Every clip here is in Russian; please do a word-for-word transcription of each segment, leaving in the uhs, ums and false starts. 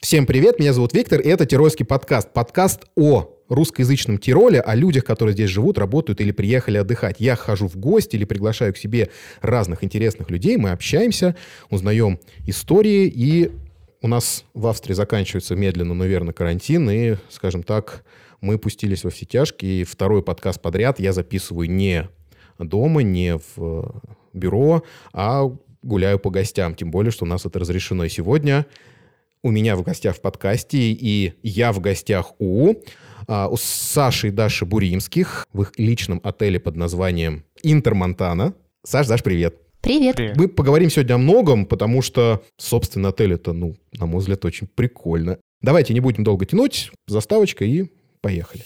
Всем привет, меня зовут Виктор, и это Тирольский подкаст. Подкаст о русскоязычном Тироле, о людях, которые здесь живут, работают или приехали отдыхать. Я хожу в гости или приглашаю к себе разных интересных людей, мы общаемся, узнаем истории, и у нас в Австрии заканчивается медленно, но верно карантин, и, скажем так, мы пустились во все тяжкие, и второй подкаст подряд я записываю не дома, не в бюро, а гуляю по гостям, тем более, что у нас это разрешено. И сегодня у меня в гостях в подкасте, и я в гостях у, у Саши и Даши Буримских в их личном отеле под названием Интермонтана. Саш, Даш, привет. Привет. Привет. Мы поговорим сегодня о многом, потому что, собственно, отель это, ну, на мой взгляд, очень прикольно. Давайте не будем долго тянуть, заставочка и поехали.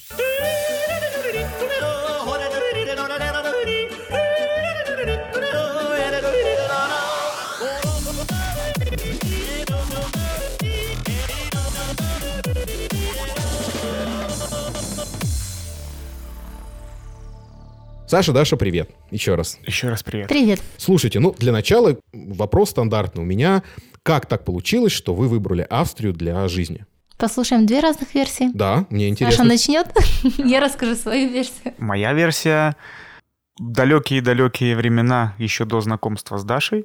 Саша, Даша, привет. Еще раз. Еще раз привет. Привет. Слушайте, ну, для начала вопрос стандартный у меня. Как так получилось, что вы выбрали Австрию для жизни? Послушаем две разных версии. Да, мне интересно. Саша начнет, я расскажу свою версию. Моя версия. Далекие-далекие времена, еще до знакомства с Дашей,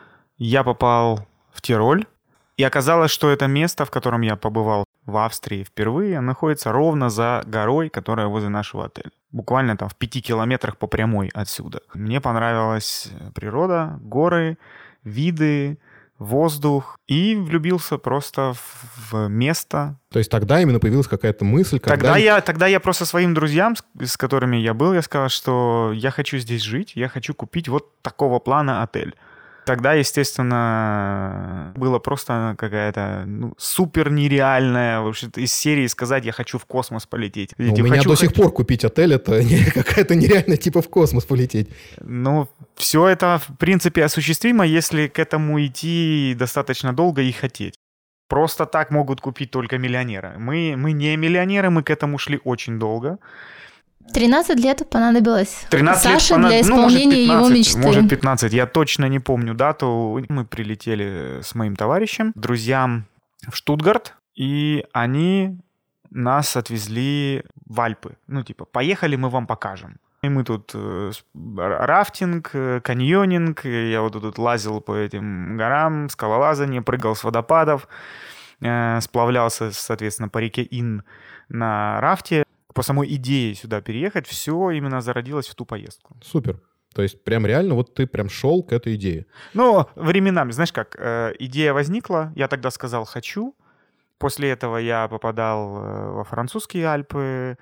я попал в Тироль, и оказалось, что это место, в котором я побывал в Австрии впервые, находится ровно за горой, которая возле нашего отеля. Буквально там в пяти километрах по прямой отсюда. Мне понравилась природа, горы, виды, воздух. И влюбился просто в место. То есть тогда именно появилась какая-то мысль, когда... Тогда я, тогда я просто своим друзьям, с, с которыми я был, я сказал, что я хочу здесь жить, я хочу купить вот такого плана отель. Тогда, естественно, было просто какая-то ну, супер нереальная, вообще из серии сказать, я хочу в космос полететь. Ну, у я меня хочу, до сих хочу... пор купить отель, это не, какая-то нереальная типа в космос полететь. Ну, все это, в принципе, осуществимо, если к этому идти достаточно долго и хотеть. Просто так могут купить только миллионеры. Мы, мы не миллионеры, мы к этому шли очень долго. тринадцать лет понадобилось тринадцать Саше лет понад... для исполнения ну, может, пятнадцать, его мечты. Может, пятнадцать, я точно не помню дату. Мы прилетели с моим товарищем, друзьям в Штутгарт, и они нас отвезли в Альпы. Ну, типа, поехали, мы вам покажем. И мы тут э, рафтинг, э, каньонинг, я вот тут лазил по этим горам, скалолазание, прыгал с водопадов, э, сплавлялся, соответственно, по реке Inn на рафте. По самой идее сюда переехать, все именно зародилось в ту поездку. Супер. То есть прям реально вот ты прям шел к этой идее. Ну, временами, знаешь как, э, идея возникла, я тогда сказал «хочу». После этого я попадал э, во французские Альпы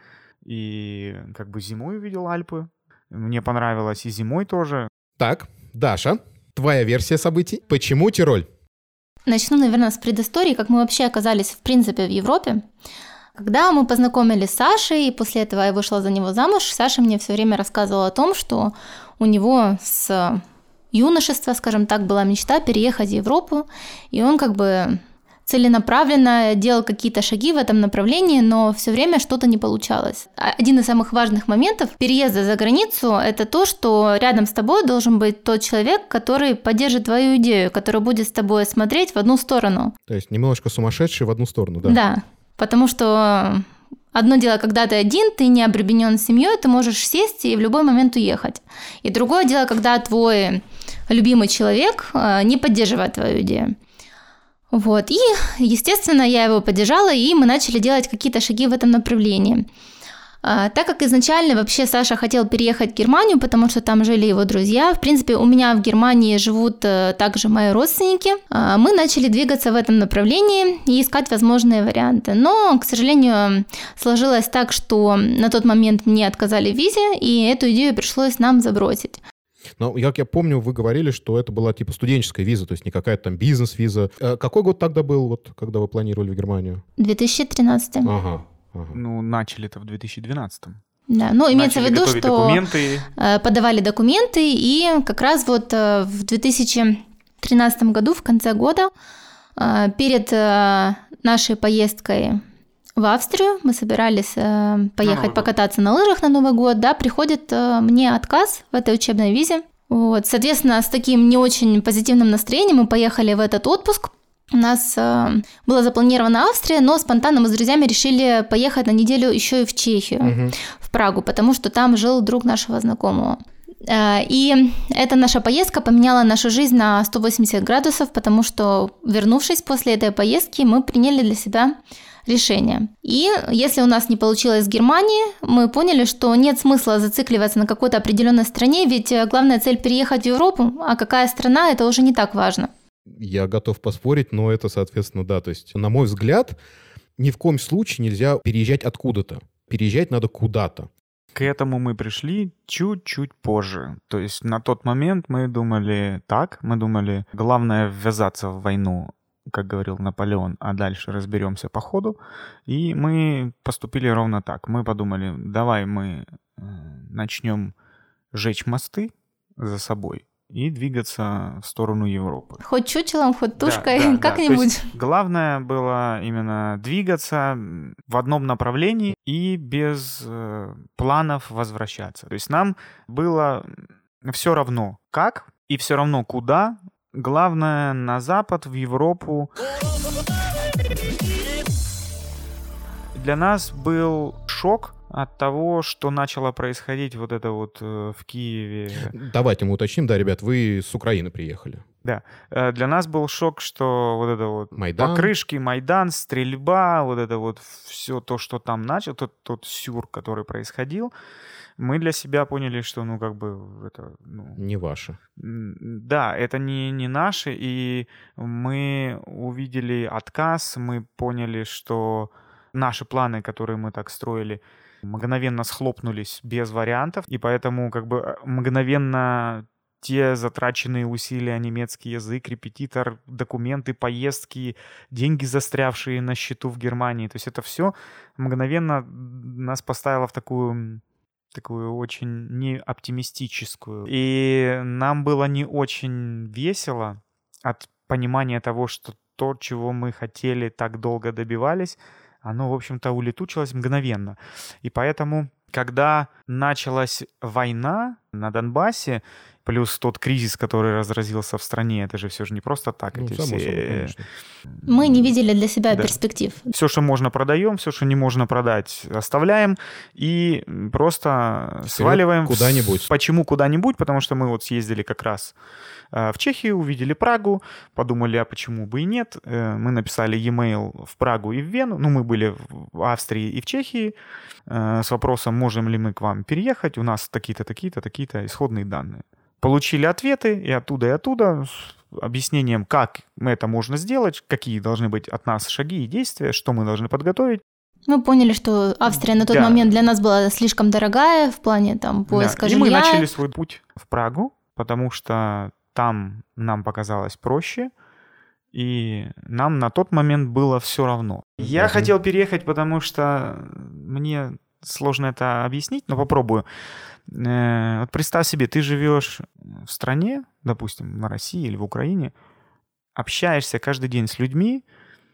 и как бы зимой увидел Альпы. Мне понравилось и зимой тоже. Так, Даша, твоя версия событий. Почему Тироль? Начну, наверное, с предыстории, как мы вообще оказались, в принципе, в Европе. Когда мы познакомились с Сашей, и после этого я вышла за него замуж, Саша мне все время рассказывала о том, что у него с юношества, скажем так, была мечта переехать в Европу, и он как бы целенаправленно делал какие-то шаги в этом направлении, но все время что-то не получалось. Один из самых важных моментов переезда за границу – это то, что рядом с тобой должен быть тот человек, который поддержит твою идею, который будет с тобой смотреть в одну сторону. То есть немножко сумасшедший в одну сторону, да? Да. Потому что одно дело, когда ты один, ты не обременен семьей, ты можешь сесть и в любой момент уехать. И другое дело, когда твой любимый человек не поддерживает твою идею. Вот. И, естественно, я его поддержала, и мы начали делать какие-то шаги в этом направлении. А, так как изначально вообще Саша хотел переехать в Германию, потому что там жили его друзья. В принципе, у меня в Германии живут а, также мои родственники. А, мы начали двигаться в этом направлении и искать возможные варианты. Но, к сожалению, сложилось так, что на тот момент мне отказали в визе, и эту идею пришлось нам забросить. Но, как я помню, вы говорили, что это была типа студенческая виза, то есть не какая-то там бизнес-виза. А какой год тогда был, вот, когда вы планировали в Германию? две тысячи тринадцатый. Ага. Ага. Ну, начали это в две тысячи двенадцатом. Да, ну имеется Начали в виду, что документы. подавали документы, и как раз вот в две тысячи тринадцатом году, в конце года, перед нашей поездкой в Австрию, мы собирались поехать покататься на лыжах на Новый год, да, приходит мне отказ в этой учебной визе. Вот, соответственно, с таким не очень позитивным настроением мы поехали в этот отпуск. У нас э, была запланирована Австрия, но спонтанно мы с друзьями решили поехать на неделю еще и в Чехию, угу. в Прагу, потому что там жил друг нашего знакомого. И эта наша поездка поменяла нашу жизнь на сто восемьдесят градусов, потому что, вернувшись после этой поездки, мы приняли для себя решение. И если у нас не получилось в Германии, мы поняли, что нет смысла зацикливаться на какой-то определенной стране, ведь главная цель – переехать в Европу, а какая страна – это уже не так важно. Я готов поспорить, но это, соответственно, да. То есть, на мой взгляд, ни в коем случае нельзя переезжать откуда-то. Переезжать надо куда-то. К этому мы пришли чуть-чуть позже. То есть на тот момент мы думали так, мы думали, главное ввязаться в войну, как говорил Наполеон, а дальше разберемся по ходу. И мы поступили ровно так. Мы подумали, давай мы начнем жечь мосты за собой и двигаться в сторону Европы. Хоть чучелом, хоть тушкой, да, да, как-нибудь. Да. То есть главное было именно двигаться в одном направлении и без э, планов возвращаться. То есть нам было все равно как и все равно куда. Главное на запад, в Европу. Для нас был шок от того, что начало происходить вот это вот э, в Киеве. Давайте мы уточним, да, ребят, вы с Украины приехали. Да. Э, для нас был шок, что вот это вот Майдан. покрышки, Майдан, стрельба, вот это вот все то, что там начал, тот, тот сюр, который происходил, мы для себя поняли, что, ну, как бы это... Ну, не ваше. Да, это не, не наше, и мы увидели отказ, мы поняли, что наши планы, которые мы так строили, мгновенно схлопнулись без вариантов, и поэтому как бы мгновенно те затраченные усилия, немецкий язык, репетитор, документы, поездки, деньги, застрявшие на счету в Германии, то есть это все мгновенно нас поставило в такую, такую очень неоптимистическую. И нам было не очень весело от понимания того, что то, чего мы хотели, так долго добивались, оно, в общем-то, улетучилось мгновенно. И поэтому, когда началась война на Донбассе, плюс тот кризис, который разразился в стране, это же все же не просто так. Ну, эти само все... собой, конечно. Мы не видели для себя да. перспектив. Все, что можно, продаем, все, что не можно продать, оставляем и просто Вперед сваливаем куда-нибудь. В... Почему куда-нибудь? Потому что мы вот съездили как раз в Чехию, увидели Прагу, подумали, а почему бы и нет. Мы написали e-mail в Прагу и в Вену. Ну, мы были в Австрии и в Чехии с вопросом, можем ли мы к вам переехать. У нас такие-то, такие-то, такие-то исходные данные. Получили ответы и оттуда, и оттуда с объяснением, как это можно сделать, какие должны быть от нас шаги и действия, что мы должны подготовить. Мы поняли, что Австрия на тот да. момент для нас была слишком дорогая в плане там, поиска да. жилья. И мы начали свой путь в Прагу, потому что там нам показалось проще, и нам на тот момент было все равно. Я mm-hmm. хотел переехать, потому что мне сложно это объяснить, но попробую. Вот представь себе, ты живешь в стране, допустим, на России или в Украине, общаешься каждый день с людьми,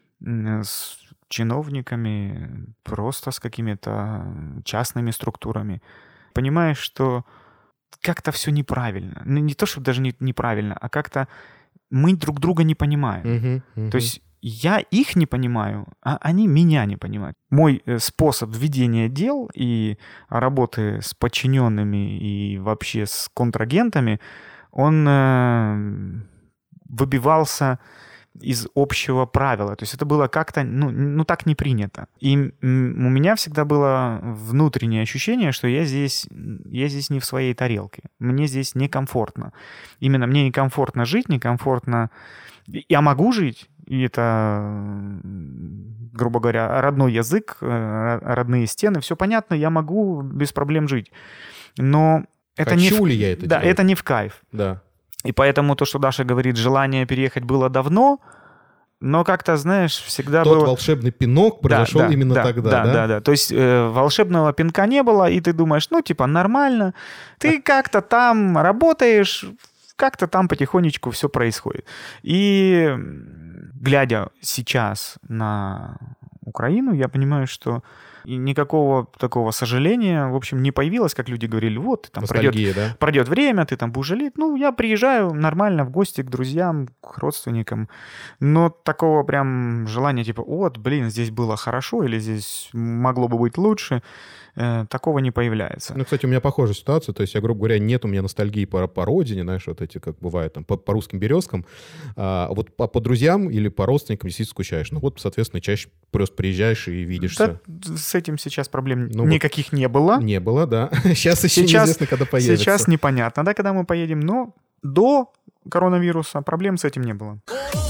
с чиновниками, просто с какими-то частными структурами. Понимаешь, что как-то все неправильно. Ну, не то, чтобы даже не, неправильно, а как-то мы друг друга не понимаем. Uh-huh, uh-huh. То есть я их не понимаю, а они меня не понимают. Мой способ ведения дел и работы с подчиненными и вообще с контрагентами, он э, выбивался из общего правила. То есть это было как-то, ну, ну так не принято. И у меня всегда было внутреннее ощущение, что я здесь, я здесь не в своей тарелке. Мне здесь некомфортно. Именно мне некомфортно жить, некомфортно... Я могу жить, и это, грубо говоря, родной язык, родные стены, все понятно, я могу без проблем жить. Но это Хочу не в... ли я это Да, делать? это не в кайф. Да. И поэтому то, что Даша говорит, желание переехать было давно, но как-то, знаешь, всегда Тот было... волшебный пинок произошел да, да, именно да, тогда, да? Да, да, да. То есть э, волшебного пинка не было, и ты думаешь, ну, типа, нормально. Ты как-то там работаешь, как-то там потихонечку все происходит. И глядя сейчас на Украину, я понимаю, что и никакого такого сожаления, в общем, не появилось, как люди говорили, вот, там пройдет, да? пройдет время, ты там будешь жалеть. Ну, я приезжаю нормально в гости к друзьям, к родственникам, но такого прям желания, типа, вот, блин, здесь было хорошо или здесь могло бы быть лучше, э, такого не появляется. Ну, кстати, у меня похожая ситуация, то есть, я, грубо говоря, нет у меня ностальгии по, по родине, знаешь, вот эти, как бывает, там, по, по русским березкам, а вот по, по друзьям или по родственникам действительно скучаешь. Ну, вот, соответственно, чаще просто приезжаешь и видишься. Да, с этим сейчас проблем ну, никаких вот не было. Не было, да. Сейчас еще сейчас, неизвестно, когда появится. Сейчас непонятно, да, когда мы поедем, но до коронавируса проблем с этим не было.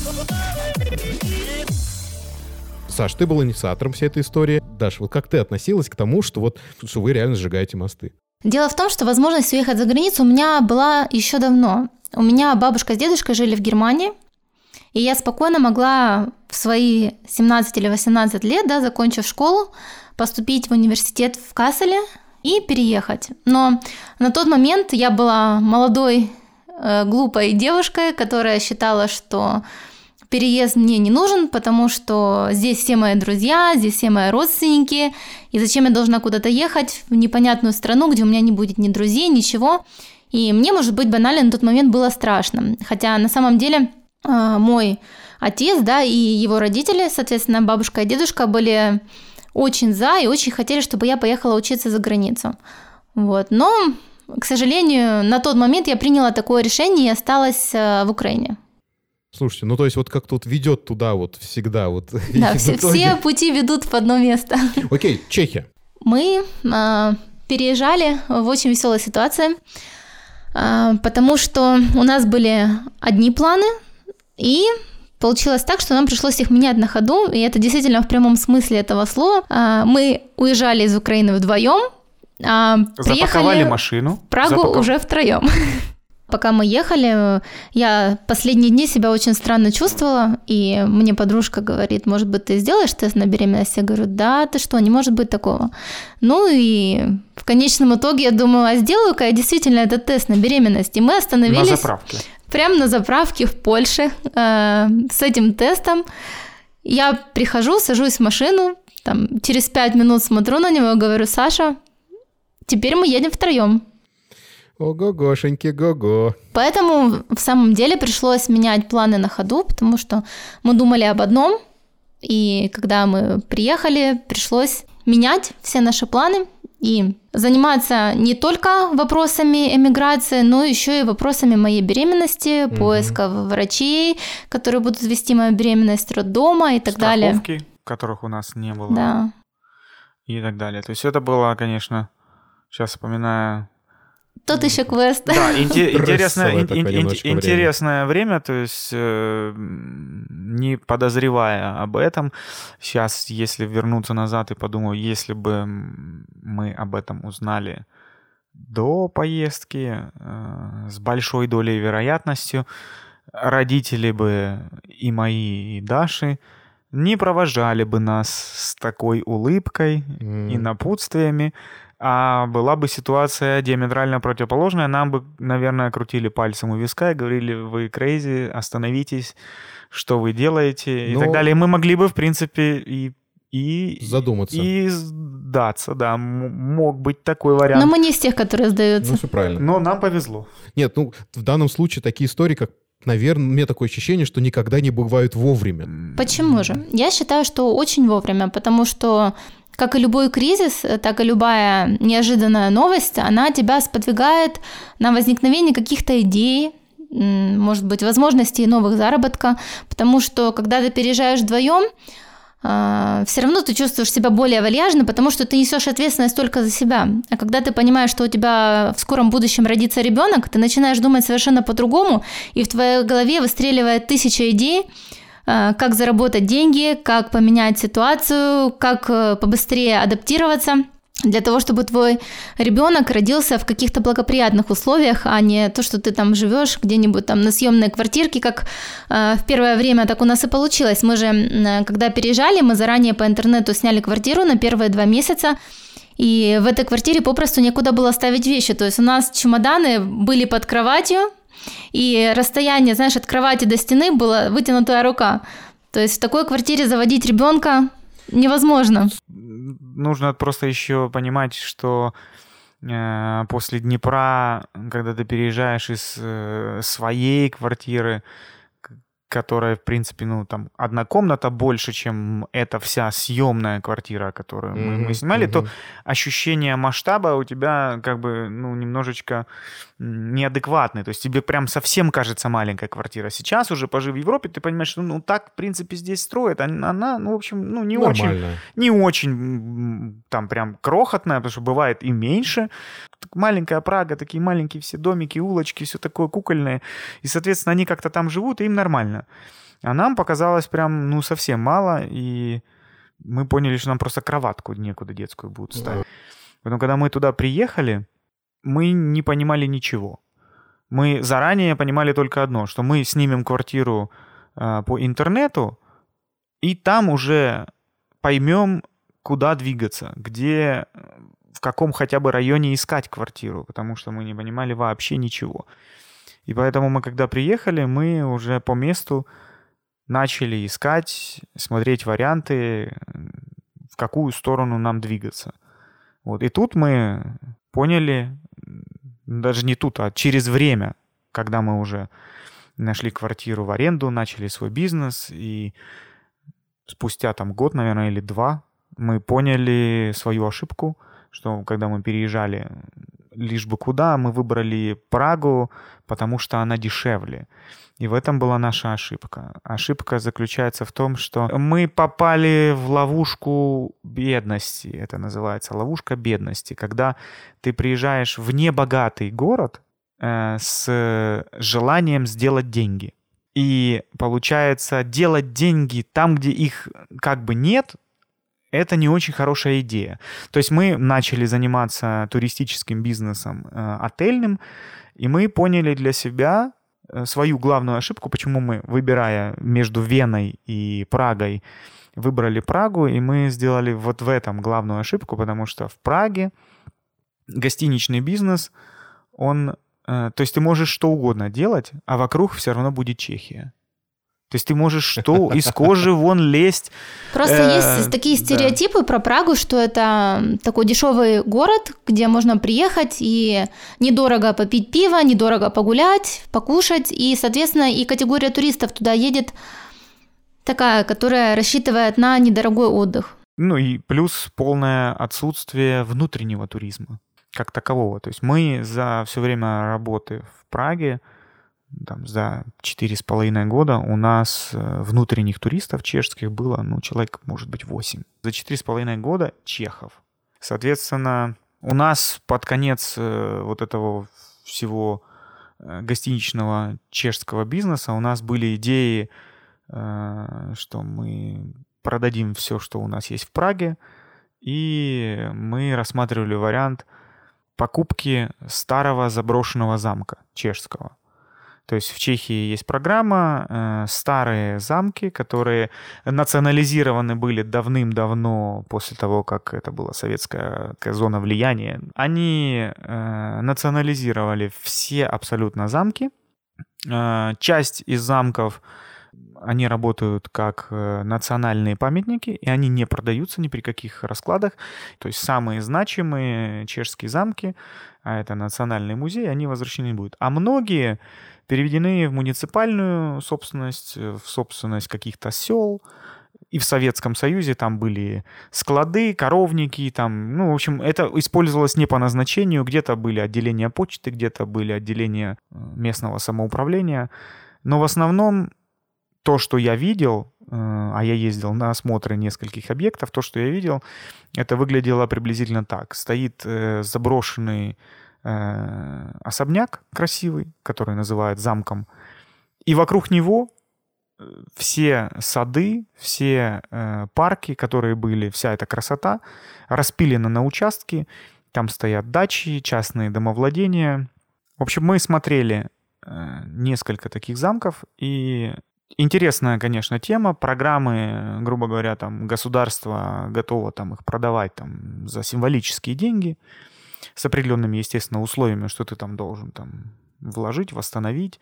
Саш, ты был инициатором всей этой истории. Даша, вот как ты относилась к тому, что вот что вы реально сжигаете мосты? Дело в том, что возможность уехать за границу у меня была еще давно. У меня бабушка с дедушкой жили в Германии, и я спокойно могла в свои семнадцать или восемнадцать лет, да, закончив школу, поступить в университет в Касселе и переехать. Но на тот момент я была молодой, э, глупой девушкой, которая считала, что переезд мне не нужен, потому что здесь все мои друзья, здесь все мои родственники, и зачем я должна куда-то ехать в непонятную страну, где у меня не будет ни друзей, ничего. И мне, может быть, банально на тот момент было страшно. Хотя на самом деле э, мой отец, да, и его родители, соответственно, бабушка и дедушка, были очень за и очень хотели, чтобы я поехала учиться за границу. Вот. Но, к сожалению, на тот момент я приняла такое решение и осталась э, в Украине. Слушайте, ну то есть вот как-то вот ведет туда вот всегда вот... Да, все, все пути ведут в одно место. Окей, Чехия. Мы э, переезжали в очень веселой ситуации, э, потому что у нас были одни планы, и получилось так, что нам пришлось их менять на ходу, и это действительно в прямом смысле этого слова. Э, мы уезжали из Украины вдвоем, а приехали запаковали машину, в Прагу запаков... уже втроем. Пока мы ехали, я последние дни себя очень странно чувствовала, и мне подружка говорит, может быть, ты сделаешь тест на беременность? Я говорю, да, ты что, не может быть такого. Ну и в конечном итоге я думаю, а сделаю-ка я действительно этот тест на беременность. И мы остановились на заправке. Прямо на заправке в Польше э, с этим тестом. Я прихожу, сажусь в машину, там, через пять минут смотрю на него и говорю, Саша, теперь мы едем втроем. Ого-гошеньки, го-го. Поэтому в самом деле пришлось менять планы на ходу, потому что мы думали об одном, и когда мы приехали, пришлось менять все наши планы и заниматься не только вопросами эмиграции, но еще и вопросами моей беременности, угу. поиска врачей, которые будут вести мою беременность, роддома и так страховки, далее. Страховки, которых у нас не было. Да. И так далее. То есть это было, конечно, сейчас вспоминаю... Тут еще квест. Да, интересное, интересное время, то есть э, не подозревая об этом, сейчас, если вернуться назад и подумаю, если бы мы об этом узнали до поездки э, с большой долей вероятностью, родители бы и мои, и Даши не провожали бы нас с такой улыбкой mm. и напутствиями, а была бы ситуация диаметрально противоположная, нам бы, наверное, крутили пальцем у виска и говорили, вы crazy, остановитесь, что вы делаете, Но... и так далее. И мы могли бы, в принципе, и... и задуматься. И сдаться, да. Мог быть такой вариант. Но мы не из тех, которые сдаются. Ну, все правильно. Но нам повезло. Нет, ну, в данном случае такие истории, как наверное, у меня такое ощущение, что никогда не бывают вовремя. Почему же? Я считаю, что очень вовремя, потому что как и любой кризис, так и любая неожиданная новость, она тебя сподвигает на возникновение каких-то идей, может быть, возможностей новых заработка, потому что когда ты переезжаешь вдвоем, все равно ты чувствуешь себя более вальяжно, потому что ты несешь ответственность только за себя. А когда ты понимаешь, что у тебя в скором будущем родится ребенок, ты начинаешь думать совершенно по-другому, и в твоей голове выстреливает тысяча идей, как заработать деньги, как поменять ситуацию, как побыстрее адаптироваться для того, чтобы твой ребенок родился в каких-то благоприятных условиях, а не то, что ты там живешь где-нибудь там на съемной квартирке, как э, в первое время так у нас и получилось. Мы же, э, когда переезжали, мы заранее по интернету сняли квартиру на первые два месяца, и в этой квартире попросту некуда было ставить вещи. То есть у нас чемоданы были под кроватью, и расстояние, знаешь, от кровати до стены была вытянутая рука. То есть в такой квартире заводить ребенка невозможно. Нужно просто еще понимать, что э, после Днепра, когда ты переезжаешь из э, своей квартиры, которая, в принципе, ну, там, одна комната больше, чем эта вся съемная квартира, которую мы, Мгм, мы снимали, мгм. то ощущение масштаба у тебя, как бы, ну, немножечко м, неадекватное. То есть тебе прям совсем кажется маленькая квартира. Сейчас уже, пожив в Европе, ты понимаешь, что, ну, так, в принципе, здесь строят. Она, она, ну, в общем, ну, не очень, Нормально. не очень м, там прям крохотная, потому что бывает и меньше. Так маленькая Прага, такие маленькие все домики, улочки, все такое кукольное. И, соответственно, они как-то там живут, и им нормально. А нам показалось прям, ну, совсем мало, и мы поняли, что нам просто кроватку некуда детскую будут ставить. Поэтому, когда мы туда приехали, мы не понимали ничего. Мы заранее понимали только одно, что мы снимем квартиру э, по интернету, и там уже поймем, куда двигаться, где, в каком хотя бы районе искать квартиру, потому что мы не понимали вообще ничего. И поэтому мы, когда приехали, мы уже по месту начали искать, смотреть варианты, в какую сторону нам двигаться. Вот. И тут мы поняли, даже не тут, а через время, когда мы уже нашли квартиру в аренду, начали свой бизнес, и спустя там год, наверное, или два, мы поняли свою ошибку, что когда мы переезжали лишь бы куда, мы выбрали Прагу, потому что она дешевле. И в этом была наша ошибка. Ошибка заключается в том, что мы попали в ловушку бедности. Это называется ловушка бедности. Когда ты приезжаешь в небогатый город э, с желанием сделать деньги. И получается, делать деньги там, где их как бы нет, это не очень хорошая идея. То есть мы начали заниматься туристическим бизнесом э, отельным, и мы поняли для себя э, свою главную ошибку, почему мы, выбирая между Веной и Прагой, выбрали Прагу, и мы сделали вот в этом главную ошибку, потому что в Праге гостиничный бизнес, он... Э, то есть ты можешь что угодно делать, а вокруг все равно будет Чехия. То есть ты можешь что из кожи вон лезть. Просто Э, есть такие да. стереотипы про Прагу, что это такой дешевый город, где можно приехать и недорого попить пиво, недорого погулять, покушать. И, соответственно, и категория туристов туда едет такая, которая рассчитывает на недорогой отдых. Ну и плюс полное отсутствие внутреннего туризма как такового. То есть мы за все время работы в Праге, там, за четыре с половиной года у нас внутренних туристов чешских было, ну, человек, может быть, восемь. За четыре с половиной года чехов. Соответственно, у нас под конец вот этого всего гостиничного чешского бизнеса у нас были идеи, что мы продадим все, что у нас есть в Праге, и мы рассматривали вариант покупки старого заброшенного замка чешского. То есть в Чехии есть программа э, «Старые замки», которые национализированы были давным-давно после того, как это была советская зона влияния. Они э, национализировали все абсолютно замки. Э, часть из замков, они работают как э, национальные памятники, и они не продаются ни при каких раскладах. То есть самые значимые чешские замки, а это национальный музей, они возвращены будут. А многие переведены в муниципальную собственность, в собственность каких-то сел. И в Советском Союзе там были склады, коровники, там, ну, в общем, это использовалось не по назначению. Где-то были отделения почты, где-то были отделения местного самоуправления. Но в основном то, что я видел, а я ездил на осмотры нескольких объектов, то, что я видел, это выглядело приблизительно так. Стоит заброшенный особняк красивый, который называют замком, и вокруг него все сады, все э, парки, которые были, вся эта красота распилена на участки, там стоят дачи, частные домовладения. В общем, мы смотрели э, несколько таких замков, и интересная, конечно, тема. Программы, грубо говоря, там государство готово там их продавать там за символические деньги, с определенными, естественно, условиями, что ты там должен там вложить, восстановить.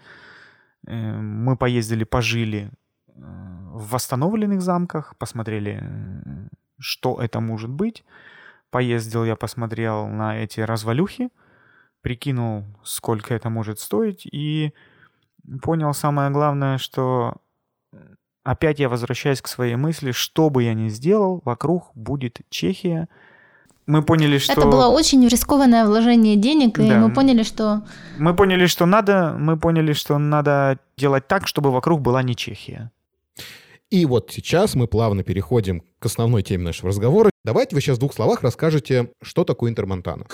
Мы поездили, пожили в восстановленных замках, посмотрели что это может быть. Поездил я, посмотрел на эти развалюхи, прикинул, сколько это может стоить, и понял самое главное, что опять я возвращаюсь к своей мысли, что бы я ни сделал, вокруг будет Чехия. Мы поняли, что... Это было очень рискованное вложение денег, и да. мы поняли, что... Мы поняли, что надо, мы поняли, что надо делать так, чтобы вокруг была не Чехия. И вот сейчас мы плавно переходим к основной теме нашего разговора. Давайте вы сейчас в двух словах расскажете, что такое Интермонтана.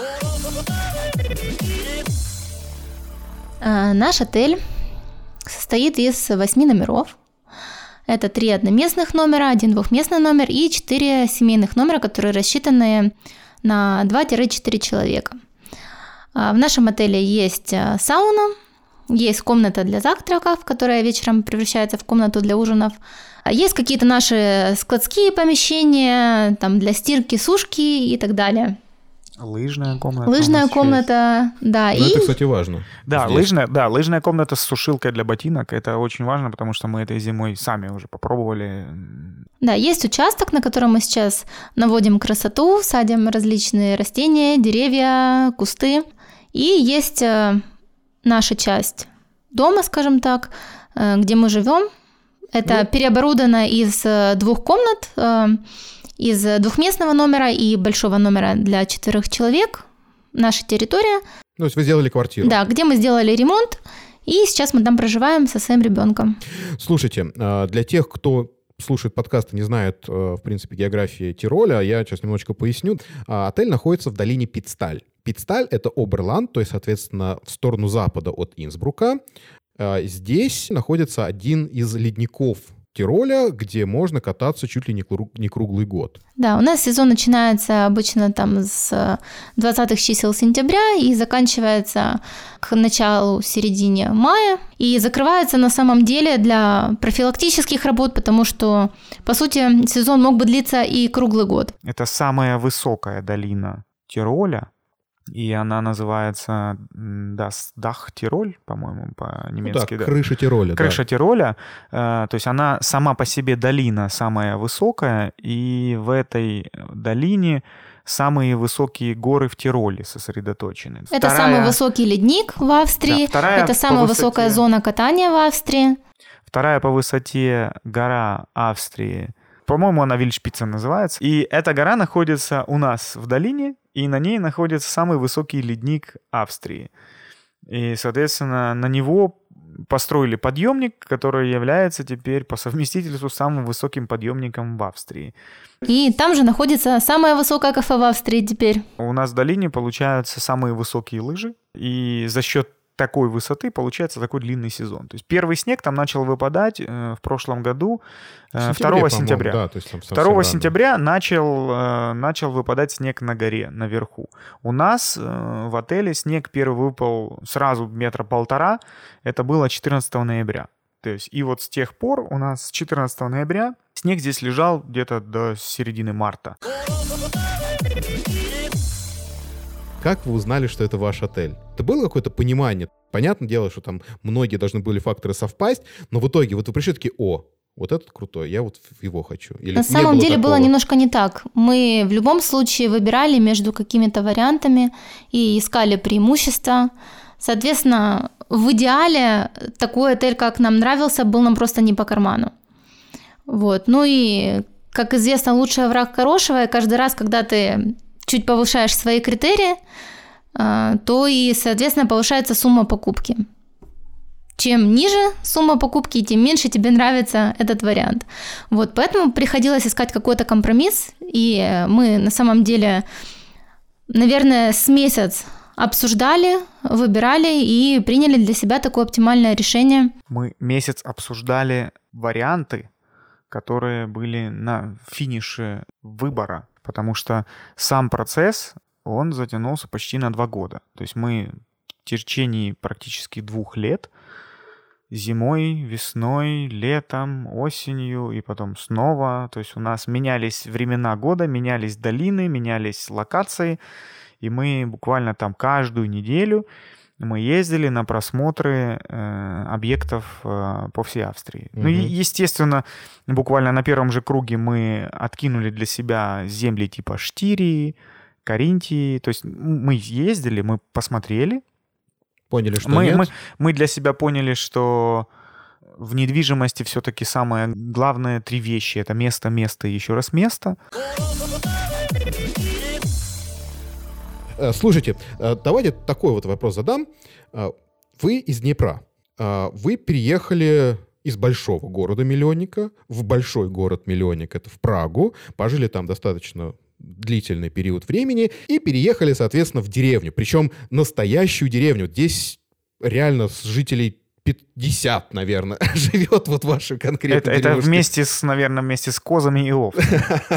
А, наш отель состоит из восьми номеров. Это три одноместных номера, один двухместный номер и четыре семейных номера, которые рассчитаны на два-четыре человека. В нашем отеле есть сауна, есть комната для завтраков, которая вечером превращается в комнату для ужинов. Есть какие-то наши складские помещения, там для стирки, сушки и так далее. Лыжная комната. Лыжная комната, да. Ну, и... это, кстати, важно. Да, лыжная, да, лыжная комната с сушилкой для ботинок. Это очень важно, потому что мы этой зимой сами уже попробовали. Да, есть участок, на котором мы сейчас наводим красоту, садим различные растения, деревья, кусты. И есть наша часть дома, скажем так, где мы живем. Это ну... переоборудовано из двух комнат, из двухместного номера и большого номера для четырех человек. Наша территория. То есть вы сделали квартиру? Да, где мы сделали ремонт, и сейчас мы там проживаем со своим ребенком. Слушайте, для тех, кто слушает подкаст и не знает, в принципе, географии Тироля, я сейчас немножечко поясню. Отель находится в долине Питсталь. Питсталь — это Оберланд, то есть, соответственно, в сторону запада от Инсбрука. Здесь находится один из ледников Тироля, где можно кататься чуть ли не круглый год. Да, у нас сезон начинается обычно там с двадцатых чисел сентября и заканчивается к началу, середине мая. И закрывается на самом деле для профилактических работ, потому что, по сути, сезон мог бы длиться и круглый год. Это самая высокая долина Тироля. И она называется Дах Тироль, по-моему, по-немецки. Ну да, крыша Тироля. Крыша да. Тироля. То есть она сама по себе долина самая высокая, и в этой долине самые высокие горы в Тироле сосредоточены. Это вторая... самый высокий ледник в Австрии, да, это самая высоте... высокая зона катания в Австрии. Вторая по высоте гора Австрии, по-моему, она Вильшпице называется. И эта гора находится у нас в долине, и на ней находится самый высокий ледник Австрии. И, соответственно, на него построили подъемник, который является теперь по совместительству самым высоким подъемником в Австрии. И там же находится самое высокое кафе в Австрии теперь. У нас в долине получаются самые высокие лыжи, и за счет такой высоты получается такой длинный сезон. То есть первый снег там начал выпадать э, в прошлом году э, второго сентября. Да, то есть там второго сентября начал, э, начал выпадать снег на горе, наверху. У нас э, в отеле снег первый выпал сразу метра полтора. Это было четырнадцатого ноября. То есть и вот с тех пор у нас с четырнадцатого ноября снег здесь лежал где-то до середины марта. Как вы узнали, что это ваш отель? Это было какое-то понимание? Понятное дело, что там многие должны были факторы совпасть, но в итоге вот вы пришли такие: о, вот этот крутой, я вот его хочу. Или на самом было деле такого? Было немножко не так. Мы в любом случае выбирали между какими-то вариантами и искали преимущества. Соответственно, в идеале такой отель, как нам нравился, был нам просто не по карману. Вот. Ну и, как известно, лучший враг хорошего, и каждый раз, когда ты чуть повышаешь свои критерии, то и, соответственно, повышается сумма покупки. Чем ниже сумма покупки, тем меньше тебе нравится этот вариант. Вот, поэтому приходилось искать какой-то компромисс, и мы на самом деле, наверное, с месяц обсуждали, выбирали и приняли для себя такое оптимальное решение. Мы месяц обсуждали варианты, которые были на финише выбора, потому что сам процесс, он затянулся почти на два года. То есть мы в течение практически двух лет, зимой, весной, летом, осенью и потом снова, то есть у нас менялись времена года, менялись долины, менялись локации, и мы буквально там каждую неделю мы ездили на просмотры э, объектов э, по всей Австрии. Mm-hmm. Ну, и, естественно, буквально на первом же круге мы откинули для себя земли типа Штирии, Каринтии. То есть мы ездили, мы посмотрели. Поняли, что мы, нет? Мы, мы для себя поняли, что в недвижимости все-таки самое главное три вещи. Это место, место и еще раз место. Слушайте, давайте такой вот вопрос задам. Вы из Днепра. Вы переехали из большого города-миллионника в большой город-миллионник, это в Прагу, пожили там достаточно длительный период времени и переехали, соответственно, в деревню. Причем настоящую деревню. Здесь реально с жителей пятьдесят, наверное, живет вот ваша конкретная Это, это вместе с, наверное, вместе с козами и овцами.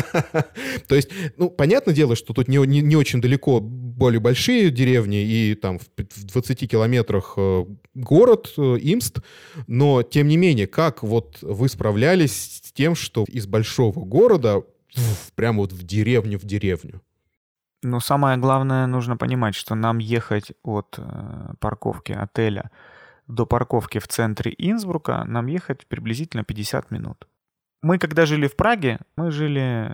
То есть, ну, понятное дело, что тут не, не, не очень далеко более большие деревни, и там в, в двадцати километрах город Имст, но, тем не менее, как вот вы справлялись с тем, что из большого города прямо вот в деревню в деревню? Ну, самое главное, нужно понимать, что нам ехать от э, парковки отеля до парковки в центре Инсбрука нам ехать приблизительно пятьдесят минут. Мы, когда жили в Праге, мы жили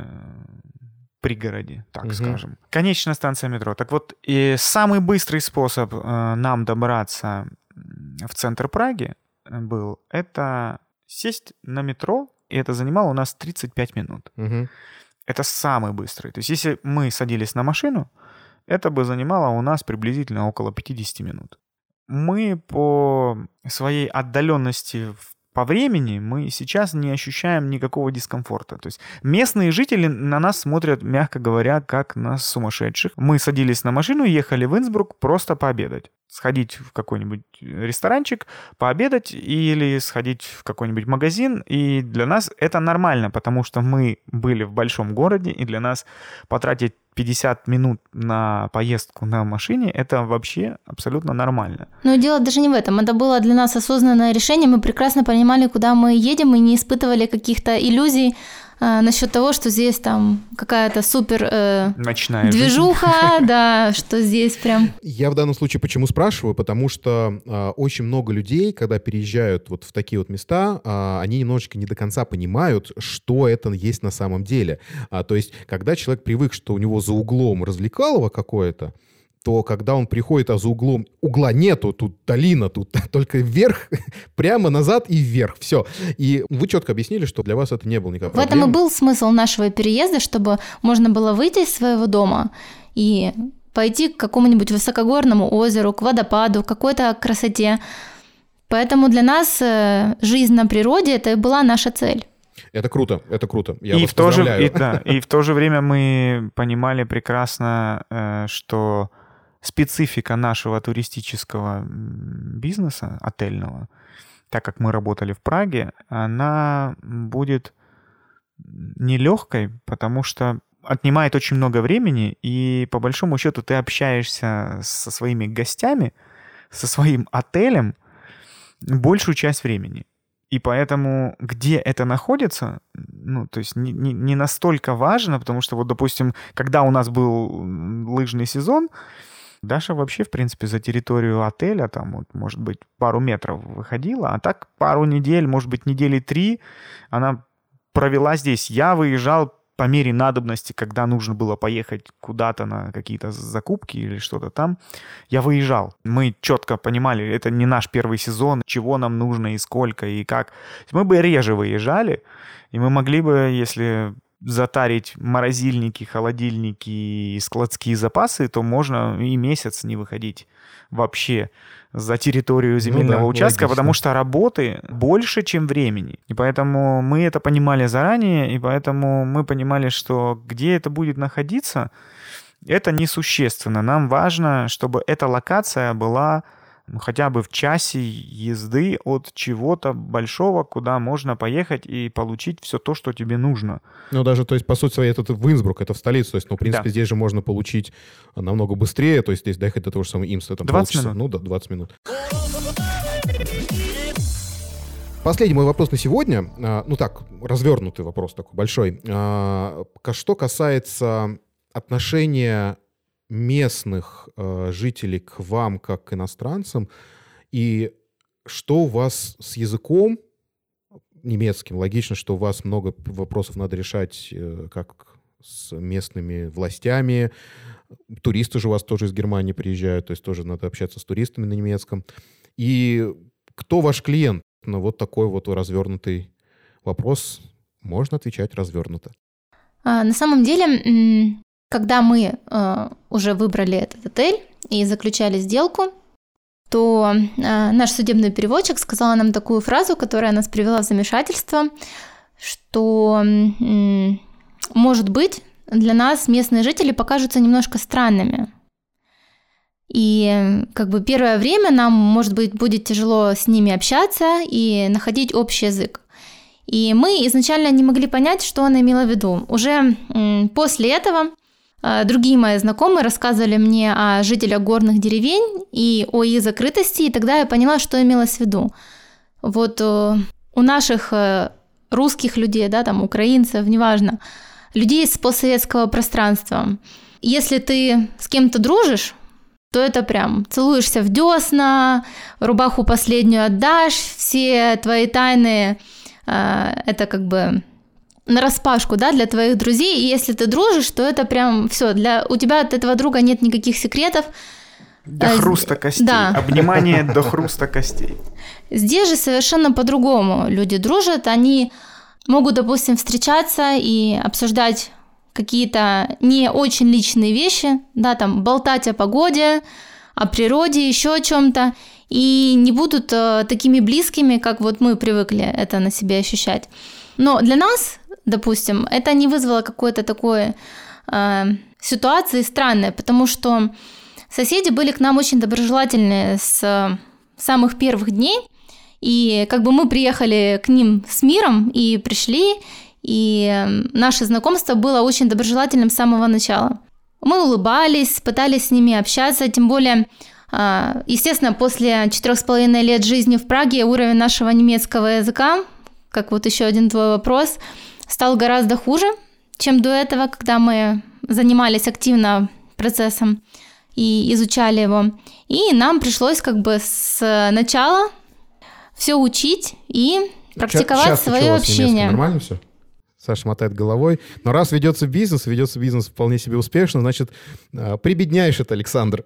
в пригороде, так угу. скажем. Конечная станция метро. Так вот, и самый быстрый способ э, нам добраться в центр Праги был, это сесть на метро, и это занимало у нас тридцать пять минут. Угу. Это самый быстрый. То есть, если мы садились на машину, это бы занимало у нас приблизительно около пятьдесят минут. Мы по своей отдаленности по времени, мы сейчас не ощущаем никакого дискомфорта. То есть местные жители на нас смотрят, мягко говоря, как на сумасшедших. Мы садились на машину и ехали в Инсбрук просто пообедать. Сходить в какой-нибудь ресторанчик, пообедать или сходить в какой-нибудь магазин. И для нас это нормально, потому что мы были в большом городе, и для нас потратить пятьдесят минут на поездку на машине, это вообще абсолютно нормально. Но дело даже не в этом. Это было для нас осознанное решение. Мы прекрасно понимали, куда мы едем, и не испытывали каких-то иллюзий э, насчет того, что здесь там какая-то супер э, ночная движуха, да, что здесь прям... Я в данном случае почему спрашиваю? Потому что э, очень много людей, когда переезжают вот в такие вот места, э, они немножечко не до конца понимают, что это есть на самом деле. А, то есть, когда человек привык, что у него за углом развлекалово какое-то, то когда он приходит, а за углом угла нету, тут долина, тут только вверх, прямо назад и вверх, все. И вы четко объяснили, что для вас это не было никакой проблемы. В этом и был смысл нашего переезда, чтобы можно было выйти из своего дома и пойти к какому-нибудь высокогорному озеру, к водопаду, к какой-то красоте. Поэтому для нас жизнь на природе – это и была наша цель. Это круто, это круто. Я и вас в то же, поздравляю. и, да, и в то же время мы понимали прекрасно, что специфика нашего туристического бизнеса, отельного, так как мы работали в Праге, она будет нелегкой, потому что отнимает очень много времени, и по большому счету ты общаешься со своими гостями, со своим отелем большую часть времени. И поэтому, где это находится, ну, то есть не, не, не настолько важно, потому что, вот, допустим, когда у нас был лыжный сезон, Даша вообще, в принципе, за территорию отеля, там, вот, может быть, пару метров выходила, а так пару недель, может быть, недели три она провела здесь. Я выезжал по мере надобности, когда нужно было поехать куда-то на какие-то закупки или что-то там, я выезжал. Мы четко понимали, это не наш первый сезон, чего нам нужно и сколько, и как. Мы бы реже выезжали, и мы могли бы, если затарить морозильники, холодильники и складские запасы, то можно и месяц не выходить вообще за территорию земельного ну да, участка, логично. Потому что работы больше, чем времени. И поэтому мы это понимали заранее, и поэтому мы понимали, что где это будет находиться, это несущественно. Нам важно, чтобы эта локация была ну, хотя бы в часе езды от чего-то большого, куда можно поехать и получить все то, что тебе нужно. Ну, даже, то есть, по сути своей, это в Инсбрук, это в столицу. То есть, ну, в принципе, да. Здесь же можно получить намного быстрее. То есть, здесь доехать до того же самого Имста, там двадцать полчаса. минут. Ну, да, двадцать минут. Последний мой вопрос на сегодня. Ну, так, развернутый вопрос такой большой. Что касается отношения местных э, жителей к вам как к иностранцам, и что у вас с языком немецким? Логично, что у вас много вопросов надо решать э, как с местными властями. Туристы же у вас тоже из Германии приезжают, то есть тоже надо общаться с туристами на немецком. И кто ваш клиент? На вот такой вот развернутый вопрос можно отвечать развернуто. А, на самом деле, когда мы э, уже выбрали этот отель и заключали сделку, то э, наш судебный переводчик сказал нам такую фразу, которая нас привела в замешательство, что, э, может быть, для нас местные жители покажутся немножко странными. И как бы первое время нам, может быть, будет тяжело с ними общаться и находить общий язык. И мы изначально не могли понять, что она имела в виду. Уже м, после этого э, другие мои знакомые рассказывали мне о жителях горных деревень и о их закрытости, и тогда я поняла, что имелось в виду. Вот э, у наших э, русских людей, да, там, украинцев, неважно, людей из постсоветского пространства, если ты с кем-то дружишь, то это прям целуешься в десна, рубаху последнюю отдашь, все твои тайны, э, это как бы нараспашку, да, для твоих друзей, и если ты дружишь, то это прям все, для, у тебя от этого друга нет никаких секретов. До хруста костей, да. Обнимание до хруста костей. Здесь же совершенно по-другому люди дружат, они могут, допустим, встречаться и обсуждать какие-то не очень личные вещи, да, там болтать о погоде, о природе, еще о чем-то, и не будут э, такими близкими, как вот мы привыкли это на себе ощущать. Но для нас, допустим, это не вызвало какой-то такой э, ситуации странной, потому что соседи были к нам очень доброжелательны с самых первых дней, и как бы мы приехали к ним с миром и пришли, и наше знакомство было очень доброжелательным с самого начала. Мы улыбались, пытались с ними общаться, тем более, естественно, после четырех с половиной лет жизни в Праге уровень нашего немецкого языка, как вот еще один твой вопрос, стал гораздо хуже, чем до этого, когда мы занимались активно процессом и изучали его. И нам пришлось как бы с начала все учить и практиковать Сейчас свое общение. Нормально все? Саша мотает головой. Но раз ведется бизнес, ведется бизнес вполне себе успешно, значит, прибедняешь это, Александр.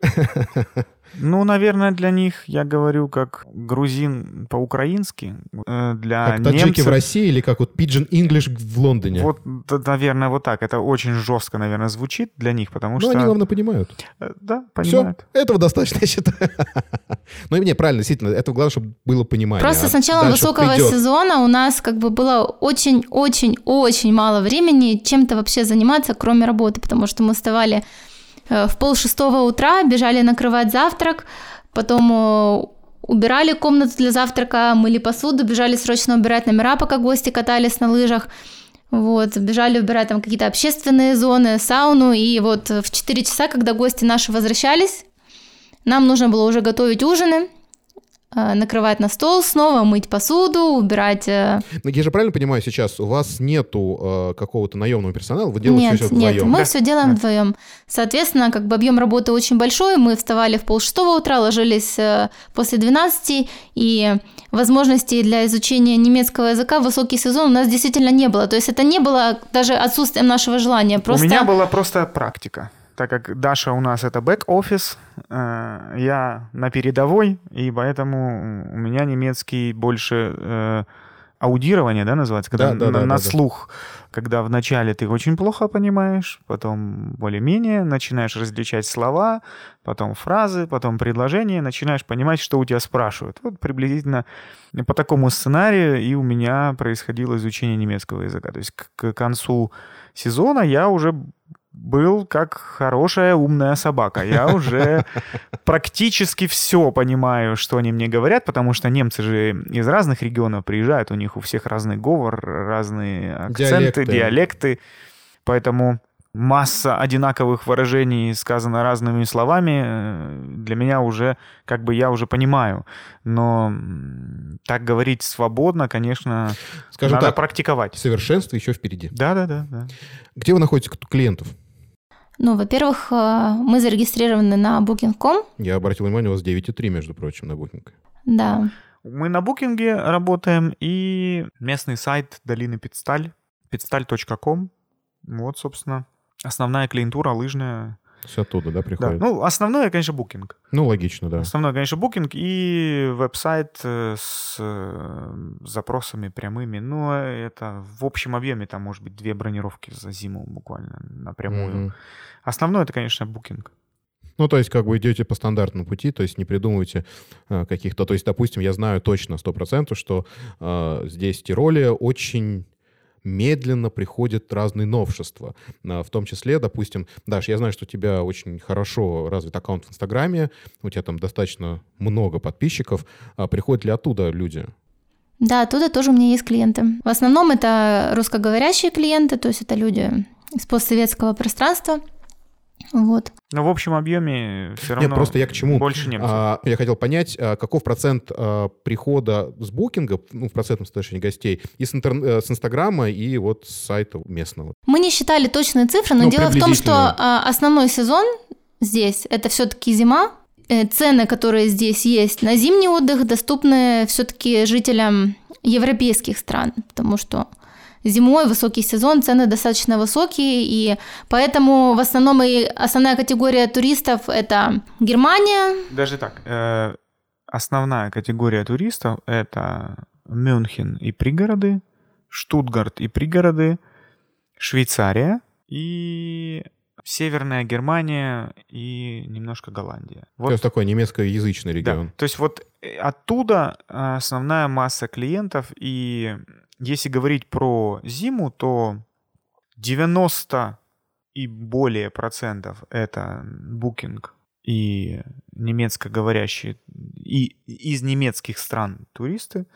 Ну, наверное, для них, я говорю, как грузин по-украински. Для как таджики немцев... в России или как вот Pidgin English в Лондоне? Вот, наверное, вот так. Это очень жестко, наверное, звучит для них, потому что... Ну, они, главное, понимают. Да, понимают. Все, этого достаточно, я считаю. Ну, и мне правильно, действительно, этого главное, чтобы было понимание. Просто с начала высокого сезона у нас как бы было очень-очень-очень мало времени чем-то вообще заниматься, кроме работы, потому что мы вставали в полшестого утра, бежали накрывать завтрак, потом убирали комнату для завтрака, мыли посуду, бежали срочно убирать номера, пока гости катались на лыжах, вот, бежали убирать там какие-то общественные зоны, сауну, и вот в четыре часа, когда гости наши возвращались, нам нужно было уже готовить ужины, накрывать на стол снова, мыть посуду, убирать... Но я же правильно понимаю сейчас, у вас нету э, какого-то наемного персонала, вы делаете нет, все вдвоем? Нет, мы да? все делаем да. вдвоем. Соответственно, как бы объем работы очень большой, мы вставали в полшестого утра, ложились э, после двенадцати, и возможностей для изучения немецкого языка в высокий сезон у нас действительно не было. То есть это не было даже отсутствием нашего желания. Просто... У меня была просто практика. Так как Даша у нас это бэк-офис, э, я на передовой, и поэтому у меня немецкий больше э, аудирование, да, называется, когда да, да, на, да, на да, слух, да. Когда вначале ты очень плохо понимаешь, потом более-менее начинаешь различать слова, потом фразы, потом предложения, начинаешь понимать, что у тебя спрашивают. Вот приблизительно по такому сценарию и у меня происходило изучение немецкого языка. То есть к, к концу сезона я уже... был как хорошая умная собака. Я уже практически все понимаю, что они мне говорят, потому что немцы же из разных регионов приезжают, у них у всех разный говор, разные акценты, диалекты. диалекты. Поэтому масса одинаковых выражений сказано разными словами. Для меня уже, как бы я уже понимаю. Но так говорить свободно, конечно, Скажем надо так, практиковать. Совершенство еще впереди. Да-да-да. Где вы находите клиентов? Ну, во-первых, мы зарегистрированы на букинг точка ком. Я обратил внимание, у вас девять и три, между прочим, на Booking. Да. Мы на Букинге работаем, и местный сайт Долины Педсталь, педсталь точка ком. Вот, собственно, основная клиентура лыжная. Все оттуда, да, приходит? Да. Ну, основное, конечно, Букинг. Ну, логично, да. Основное, конечно, Букинг и веб-сайт с запросами прямыми. Но это в общем объеме, там, может быть, две бронировки за зиму буквально напрямую. Mm-hmm. Основное, это, конечно, Букинг. Ну, то есть, как бы идете по стандартному пути, то есть не придумываете э, каких-то... То есть, допустим, я знаю точно сто процентов, что э, здесь в Тироле очень медленно приходят разные новшества. Э, в том числе, допустим, Даш, я знаю, что у тебя очень хорошо развит аккаунт в Инстаграме, у тебя там достаточно много подписчиков. А приходят ли оттуда люди? Да, оттуда тоже у меня есть клиенты. В основном это русскоговорящие клиенты, то есть это люди из постсоветского пространства. Вот. Но в общем объеме все равно Нет, просто я к чему? Больше немцев. А, я хотел понять, а, каков процент а, прихода с букинга, ну, в процентном соотношении гостей, и с, интер... с Инстаграма, и вот с сайта местного. Мы не считали точные цифры, но ну, дело в том, что а, основной сезон здесь, это все-таки зима. Э, цены, которые здесь есть на зимний отдых, доступны все-таки жителям европейских стран, потому что зимой высокий сезон, цены достаточно высокие, и поэтому в основном и основная категория туристов – это Германия. Даже так, э, основная категория туристов – это Мюнхен и пригороды, Штутгарт и пригороды, Швейцария и Северная Германия и немножко Голландия. Вот. То есть такой немецкоязычный регион. Да. То есть вот оттуда основная масса клиентов, и если говорить про зиму, то девяносто и более процентов это Booking и немецкоговорящие, и из немецких стран туристы,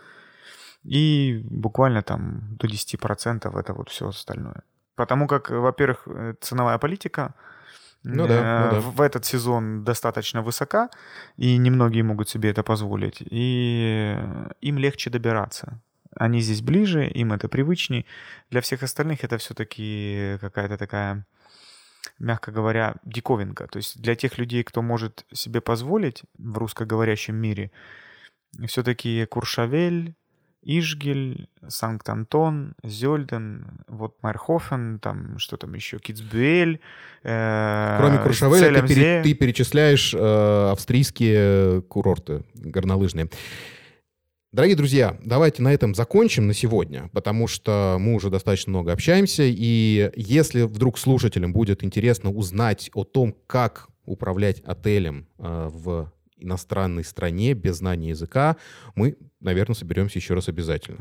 и буквально там до десять процентов это вот все остальное. Потому как, во-первых, ценовая политика ну да, ну да. в этот сезон достаточно высока, и немногие могут себе это позволить, и им легче добираться. Они здесь ближе, им это привычней. Для всех остальных это все-таки какая-то такая, мягко говоря, диковинка. То есть для тех людей, кто может себе позволить в русскоговорящем мире, все-таки Куршавель, Ишгель, Санкт-Антон, Зёльден, вот Майрхофен, там что там еще, Китсбюэль. Э, Кроме Куршавеля ты, пере, ты перечисляешь э, австрийские курорты горнолыжные. Дорогие друзья, давайте на этом закончим на сегодня, потому что мы уже достаточно много общаемся, и если вдруг слушателям будет интересно узнать о том, как управлять отелем э, в иностранной стране без знания языка, мы, наверное, соберемся еще раз обязательно.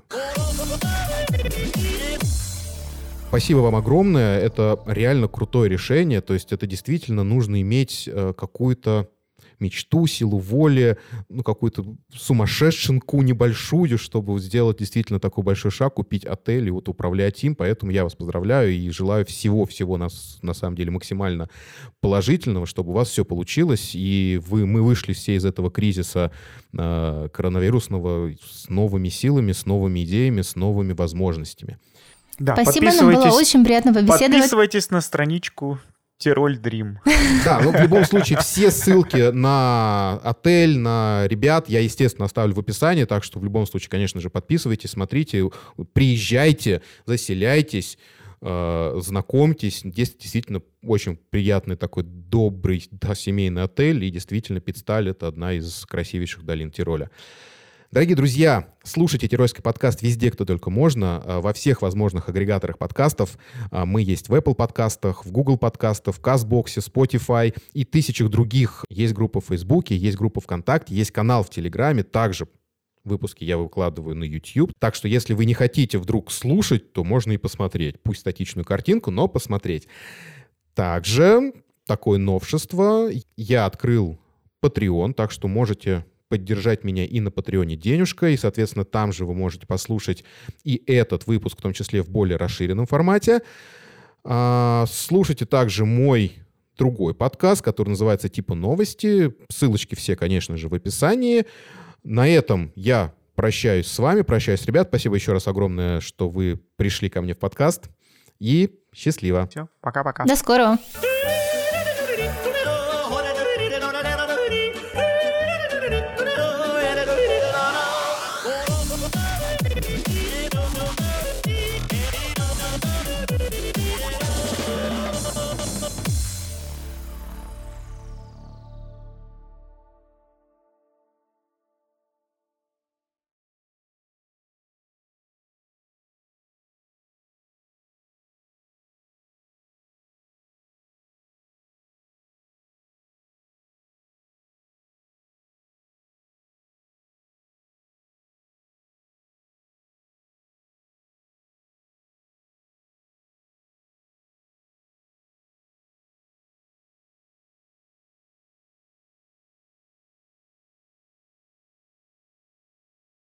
Спасибо вам огромное. Это реально крутое решение. То есть это действительно нужно иметь э, какую-то мечту, силу воли, ну, какую-то сумасшедшенку небольшую, чтобы сделать действительно такой большой шаг, купить отель и вот управлять им. Поэтому я вас поздравляю и желаю всего-всего нас, на самом деле максимально положительного, чтобы у вас все получилось, и вы, мы вышли все из этого кризиса э, коронавирусного с новыми силами, с новыми идеями, с новыми возможностями. Да, спасибо, нам было очень приятно побеседовать. Подписывайтесь на страничку Тироль Дрим. Да, ну в любом случае все ссылки на отель, на ребят я, естественно, оставлю в описании, так что в любом случае, конечно же, подписывайтесь, смотрите, приезжайте, заселяйтесь, э, знакомьтесь. Здесь действительно очень приятный такой добрый, да, семейный отель, и действительно Педсталь — это одна из красивейших долин Тироля. Дорогие друзья, слушайте Тирольский подкаст везде, где только можно, во всех возможных агрегаторах подкастов. Мы есть в Apple подкастах, в Google подкастах, в Castbox, Spotify и тысячах других. Есть группа в Фейсбуке, есть группа ВКонтакте, есть канал в Телеграме. Также выпуски я выкладываю на YouTube. Так что если вы не хотите вдруг слушать, то можно и посмотреть. Пусть статичную картинку, но посмотреть. Также такое новшество. Я открыл Patreon, так что можете поддержать меня и на Патреоне денежкой, и, соответственно, там же вы можете послушать и этот выпуск, в том числе в более расширенном формате. А, слушайте также мой другой подкаст, который называется «Типа новости». Ссылочки все, конечно же, в описании. На этом я прощаюсь с вами, прощаюсь, ребят. Спасибо еще раз огромное, что вы пришли ко мне в подкаст. И счастливо. Все, пока-пока. До скорого.